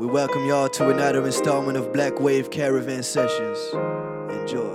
welcome y'all to another installment of Black Wave Caravan Sessions. Enjoy.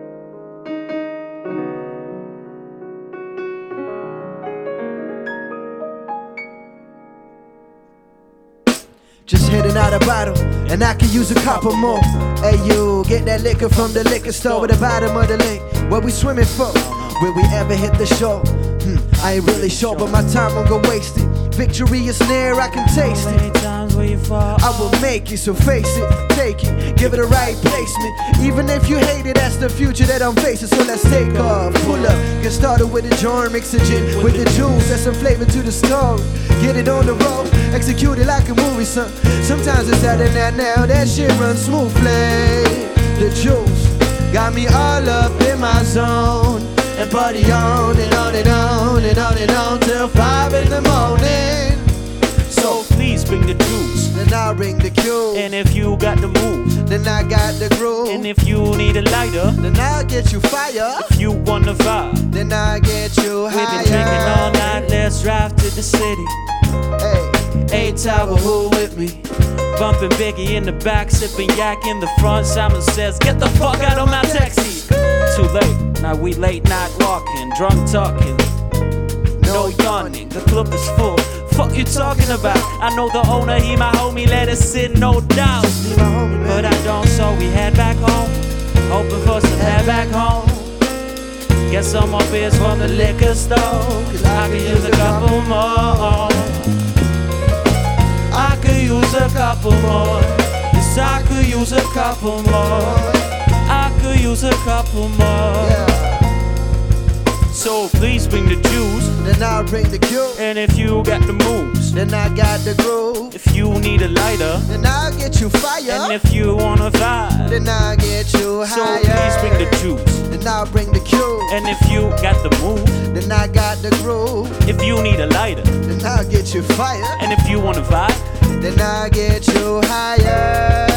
Just hitting out a bottle, and I could use a couple more. Hey you, get that liquor from the liquor store at the bottom of the lake. Where we swimming for? Will we ever hit the shore? I ain't really sure, but my time won't go wasted. Victory is near, I can taste it. I will make it, so face it, take it, give it a right placement. Even if you hate it, that's the future that I'm facing. So let's take off, pull up, get started with the joint, mix a gin with the juice, add some flavor to the story. Get it on the road, execute it like a movie, son. Sometimes it's out and out now, that shit runs smoothly. The juice got me all up in my zone, and party on and on and on and on and on till 5 in the morning. So please bring the juice, then I'll bring the cue. and if you got the move, Then I got the groove. and if you need a lighter, Then I'll get you fire. if you wanna vibe, Then I'll get you we've been drinking all higher. night, let's drive to the city. Hey, 8 Tower, who with me? Bumping Biggie in the back, sipping yak in the front. Simon says, get the fuck out of my taxi. Too late, now we late night walking, drunk talking, no yawning. The club is full, fuck you talking about? I know the owner, he my homie, let us sit, no doubt. be my homie, man. But I don't, so we head back home, hoping for some head back home. Get some more beers from the liquor store, cause I could use a couple more. I could use a couple more. Yes, I could use a couple more. I could use a couple more. Yeah. So please bring the juice, Then I'll bring the cue. and if you got the moves, Then I got the groove. if you need a lighter, Then I'll get you fire. and if you wanna vibe, Then I'll get you so higher. please bring the juice, Then I'll bring the cue. and if you got the move, Then I got the groove. if you need a lighter, Then I'll get you fire. and if you wanna vibe, Then I'll get you higher.